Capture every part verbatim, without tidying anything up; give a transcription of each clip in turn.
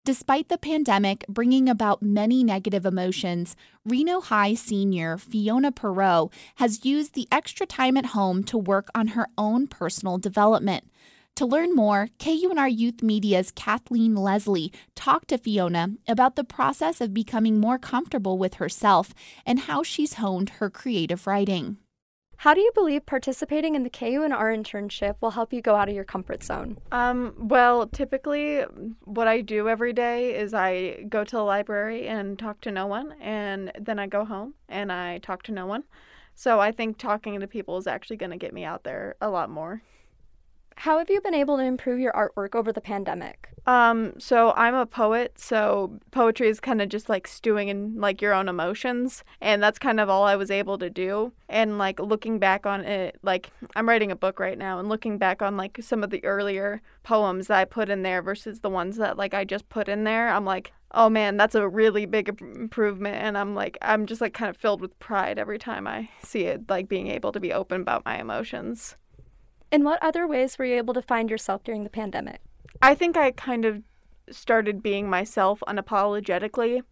Despite the pandemic bringing about many negative emotions, Reno High senior Fiona Perot has used the extra time at home to work on her own personal development. To learn more, K U N R Youth Media's Kathleen Leslie talked to Fiona about the process of becoming more comfortable with herself and how she's honed her creative writing. How do you believe participating in the K U N R internship will help you go out of your comfort zone? Um, well, typically what I do every day is I go to the library and talk to no one, and then I go home and I talk to no one. So I think talking to people is actually going to get me out there a lot more. How have you been able to improve your artwork over the pandemic? Um, so I'm a poet, so poetry is kind of just like stewing in like your own emotions, and that's kind of all I was able to do. And like looking back on it, like I'm writing a book right now, and looking back on like some of the earlier poems that I put in there versus the ones that like I just put in there, I'm like, oh man, that's a really big improvement. And I'm like, I'm just like kind of filled with pride every time I see it, like being able to be open about my emotions. In what other ways were you able to find yourself during the pandemic? I think I kind of started being myself unapologetically.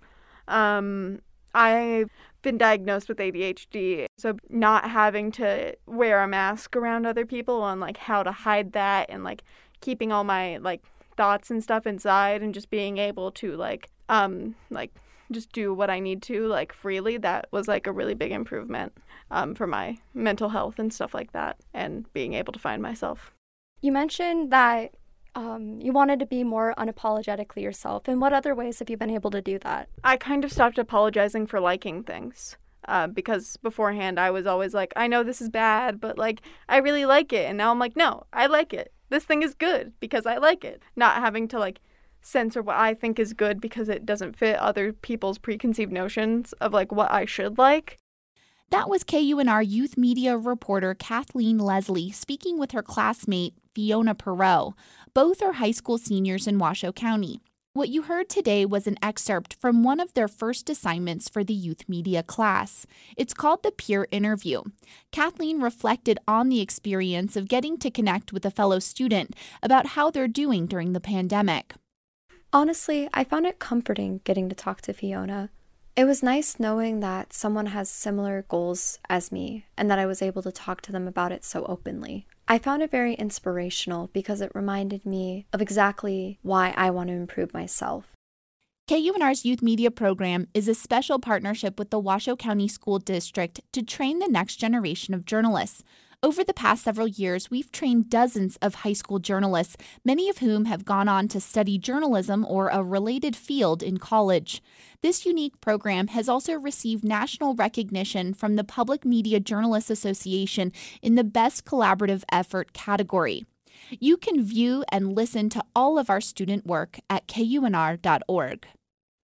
Um, I've been diagnosed with A D H D, so not having to wear a mask around other people and like how to hide that and like keeping all my like thoughts and stuff inside and just being able to like um like just do what I need to like freely, that was like a really big improvement um, for my mental health and stuff like that, and being able to find myself. You mentioned that um, you wanted to be more unapologetically yourself. In what other ways have you been able to do that? I kind of stopped apologizing for liking things uh, because beforehand I was always like, I know this is bad, but like I really like it. And now I'm like, no, I like it. This thing is good because I like it. Not having to like censor what I think is good because it doesn't fit other people's preconceived notions of like what I should like. That was K U N R Youth Media reporter Kathleen Leslie speaking with her classmate Fiona Perot. Both are high school seniors in Washoe County. What you heard today was an excerpt from one of their first assignments for the youth media class. It's called the Peer Interview. Kathleen reflected on the experience of getting to connect with a fellow student about how they're doing during the pandemic. Honestly, I found it comforting getting to talk to Fiona. It was nice knowing that someone has similar goals as me and that I was able to talk to them about it so openly. I found it very inspirational because it reminded me of exactly why I want to improve myself. K U N R's Youth Media Program is a special partnership with the Washoe County School District to train the next generation of journalists. Over the past several years, we've trained dozens of high school journalists, many of whom have gone on to study journalism or a related field in college. This unique program has also received national recognition from the Public Media Journalists Association in the Best Collaborative Effort category. You can view and listen to all of our student work at K U N R dot org.